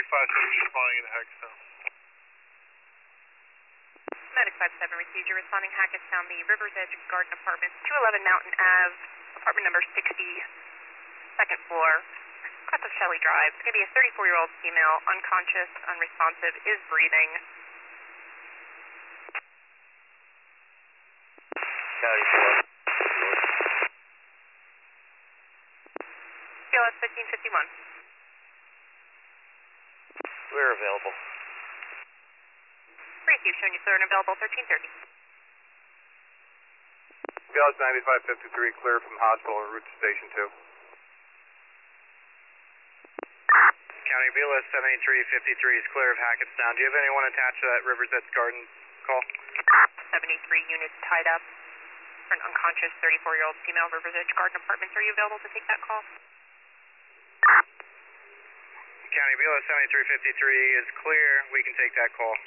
5-7 responding in Hackettstown. Medic 5-7 received. You're responding Hackettstown, the River's Edge Garden Apartments, 211 Mountain Ave, apartment number 60, second floor, west of Shelley Drive. It's going to be a 34-year-old female, unconscious, unresponsive, is breathing. County 4. BLS 1551. We're available. Received, showing you clear and available 1330. BLS 9553, clear from the hospital en route to Station 2. County BLS 7353 is clear of Hackettstown. Do you have anyone attached to that River's Edge Garden call? 73 units tied up for an unconscious 34-year-old female, River's Edge Garden Apartments. Are you available to take that call? County BLS 7353 is clear. We can take that call.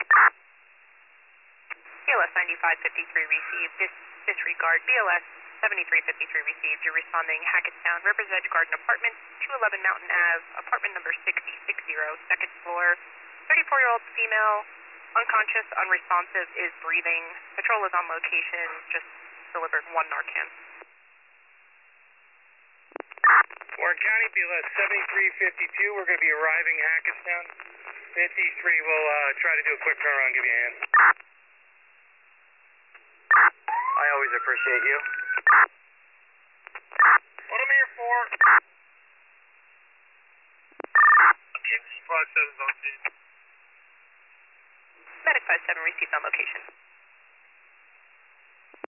BLS 9553 received. Disregard. BLS 7353 received. You're responding Hackettstown, River's Edge Garden Apartments, 211 Mountain Ave, apartment number 6060, second floor. 34-year-old female, unconscious, unresponsive, is breathing. Patrol is on location. Just delivered 1 Narcan. Warren County BLS 7352. We're going to be arriving Hackettstown. 53 will try to do a quick turnaround and give you a hand. I always appreciate you. What I'm here for? Okay, 5-7's on scene. Medic 5-7 received on location.